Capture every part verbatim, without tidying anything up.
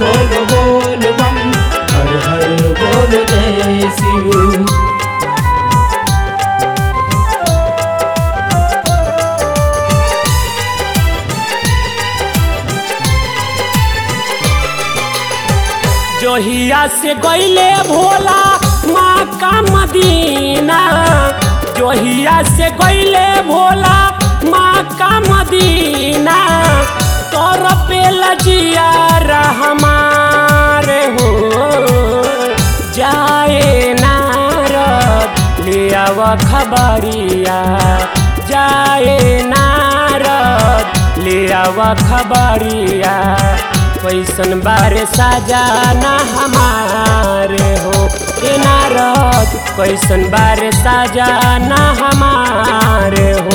बोल बोल बम, हर हर बोल जय शिव। जोहिया से गईले भोला माँ का मदीना, जोहिया से गईले भोला माँ का मदीना, तोर पे लजिया हमारे हो जाए नारद ले आव खबरिया, जाए नारद ले आव खबरिया, कैसन बारे साजाना हमारे हो ए नारद, कैसन बारे साजाना हमारे हो।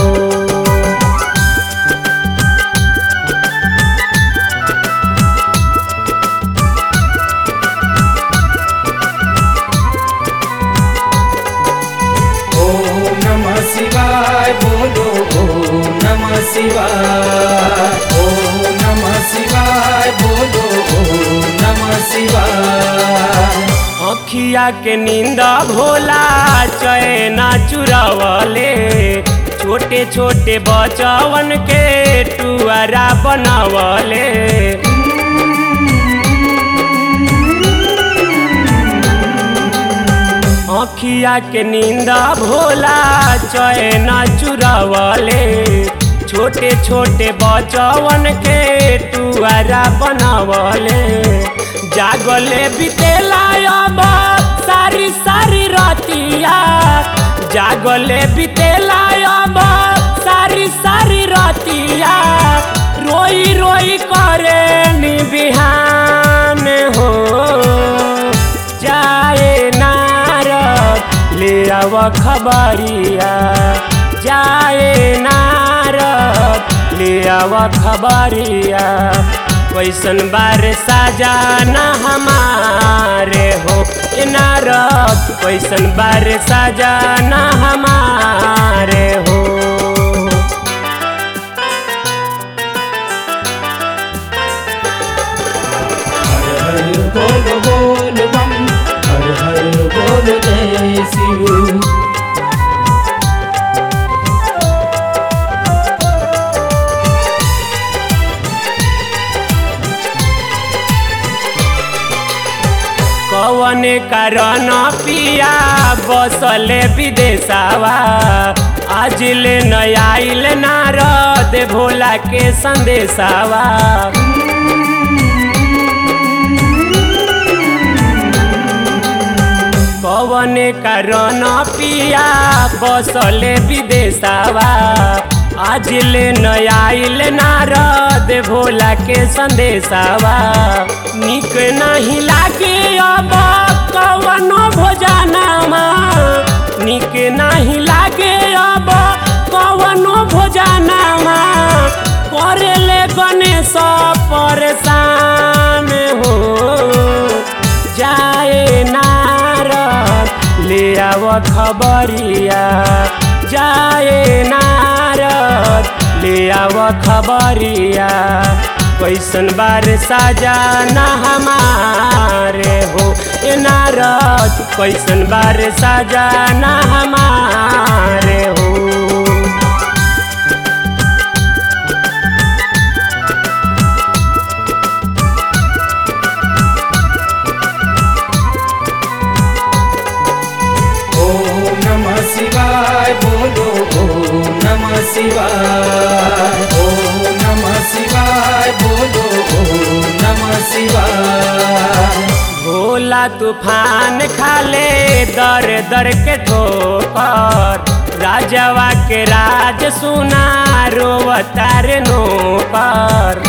ओम नमः शिवाय बोलो, ओम नमः शिवाय, ओम नमः शिवाय बोलो, ओम नमः शिवाय। अखिया के नींद भोला चैन चुरावले, छोटे छोटे बचवन के टुअरा बनवले, अखिया के नींद भोला चैन चुरावले, छोटे छोटे बचवन के टुअरा बनवले, जागले बितेला अब सारी सारी रतिया, जागले बितेला अब सारी सारी रतिया, रोई रोई करे नी बिहान हो जाए नारद ले आव खबरिया, जाए नारद ले आव खबरिया, कैसन बारे साजाना हमारे हो ए नारद, कैसन बारे साजाना हमारे हो। हर हर बोल बोल बम, हर हर बोल जय शिव। कवन कारण पिया बसले विदेशवा, आज ले नयाइल नारद भोला के संदेशवा, कवन कारण पिया बसले विदेशवा, आज ले नयाइल नारद भोला के संदेशवा, निक नहीं लागे अब कवनो भोजनमा, निक नहीं लागे अब कवनो भोजनमा, करेले गणेश परेशान हो जाए नारद ले आव खबरिया, जाए नारद ले आव खबरिया, कैसन बारे साजाना हमारे हो ए नारद, कैसन बारे साजाना हमारे हो। ओम नमः शिवाय बोलो, ओम नमः शिवाय, ओम नमः शिवाय बोलो, ओम नमः शिवाय। भोला तूफान खाले दर दर के ठोकर, राजवा के राज सुना रोवतार नौकर,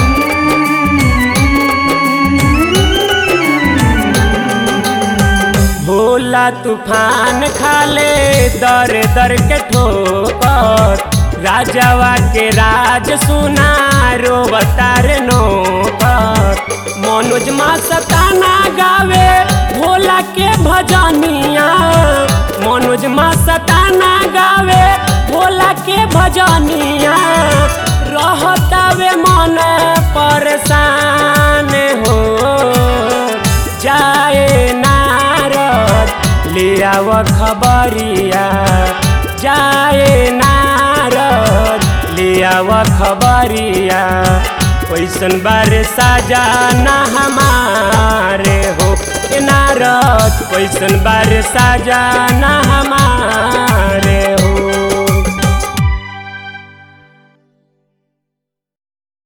भोला तूफान खाले दर दर के ठोकर, राजवा के राज सुना रोवतार नौकर, मनोज मस्ताना गावे भोला के भजनिया, मनोज मस्ताना गावे भोला के भजनिया, रहतावे मन परेशान हो जाए नारद ले आव खबरिया, जाए नारद ले आव खबरिया, कैसन बारे साजाना हमारे हो ए नारद, कैसन बारे साजाना हमारे।